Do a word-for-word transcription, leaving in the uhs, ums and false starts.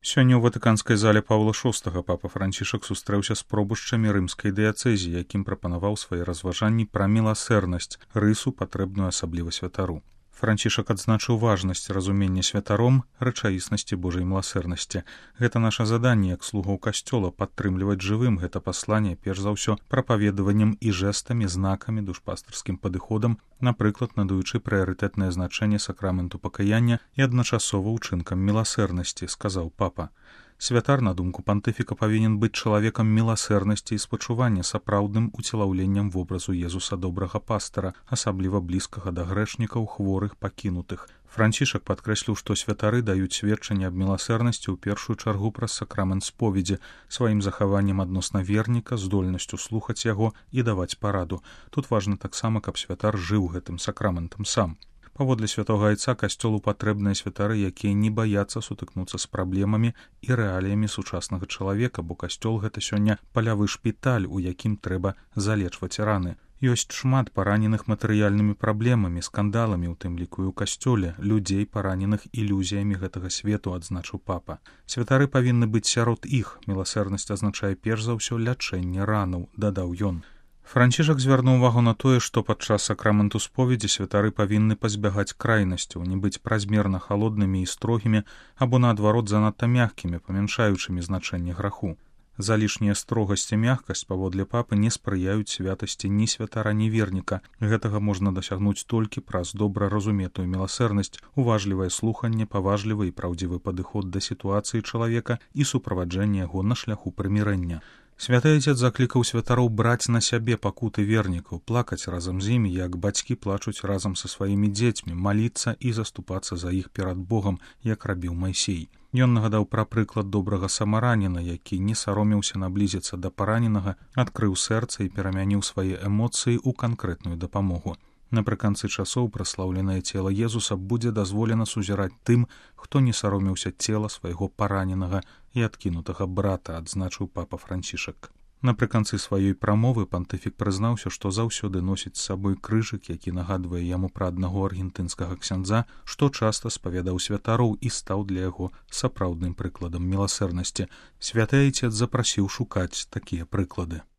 Сёння ў ватыканскай зале Паўла шостага папа Францішак сустрэўся з пробушчамі рымскай дыяцэзі, якім прапанаваў свае разважанні пра міласэрнасць, рысу, патрэбную асабліва святару. Францішак адзначыў важнасць разумення святаром рэчаіснасці Божай міласэрнасці. Гэта наша заданне як слугоў касцёла падтрымліваць жывым гэта пасланне перш за ўсё прапаведаваннем і жэстамі, знакамі, душпастарскім падыходам, напрыклад, надаючы прыярытэтнае значэнне сакраменту пакаяння і адначасова ўчынкам міласэрнасці, сказаў папа. Святар, на думку пантыфіка, павінен быць чалавекам міласэрнасці і спачування, сапраўдным уцелаўленнем вобразу Езуса добрага пастара, асабліва блізкага да грэшнікаў, хворых, пакінутых. Францішак падкрэсліў, што святары даюць сведчанне аб міласэрнасці ў першую чаргу праз сакрамент споведзі, сваім захаваннем адносна верніка, здольнасцю слухаць яго і даваць параду. Тут важна таксама, каб святар жыў гэтым сакраментам сам. Паводле святога айца касцёлу патрэбныя святары, якія не баяцца сутыкнуцца з праблемамі і рэаліямі сучаснага чалавека, бо касцёл гэта сёння палявы шпіталь, у якім трэба залечваць раны. Ёсць шмат параненых матэрыяльнымі праблемамі, скандаламі, у тым ліку і ў касцёле, людзей, параненых ілюзіямі гэтага свету, адзначыў папа. Святары павінны быць сярод іх. Міласэрнасць азначае перш за ўсё лячэнне ранаў, дадаў ён. Францішак звярнуў увагу на тое, што падчас сакраменту споведзі святары павінны пазбягаць крайнасцяў, не быць празмерна халоднымі і строгімі або, наадварот, занадта мяккімі, памяншаючымі значэнне граху. Залішняя строгасць і мяккасць, паводле папы, не спрыяюць святасці ні святара, ні верніка. Гэтага можна дасягнуць толькі праз добра разуметую міласэрнасць, уважлівае слуханне, паважлівы і праўдзівы падыход да сітуацыі чалавека і суправаджэнне яго на шляху прымірэння. Святы Айцец заклікаў святароў браць на сябе пакуты вернікаў, плакаць разам з імі, як бацькі плачуць разам са сваімі дзецьмі, маліцца і заступацца за іх перад Богам, як рабіў Майсей. Ён нагадаў пра прыклад добрага самараніна, які не саромеўся наблізіцца да параненага, адкрыў сэрца і перамяніў свае эмоцыі ў канкрэтную дапамогу. Напрыканцы часоў праслаўленае цела Езуса будзе дазволена сузіраць тым, хто не саромеўся цела свайго параненага і адкінутага брата, адзначыў папа Францішак. Напрыканцы сваёй прамовы пантыфік прызнаўся, што заўсёды носіць з сабой крыжык, які нагадвае яму пра аднаго аргентынскага ксяндза, што часта спавядаў святароў і стаў для яго сапраўдным прыкладам міласэрнасці. Святы Айцец запрасіў шукаць такія прыклады.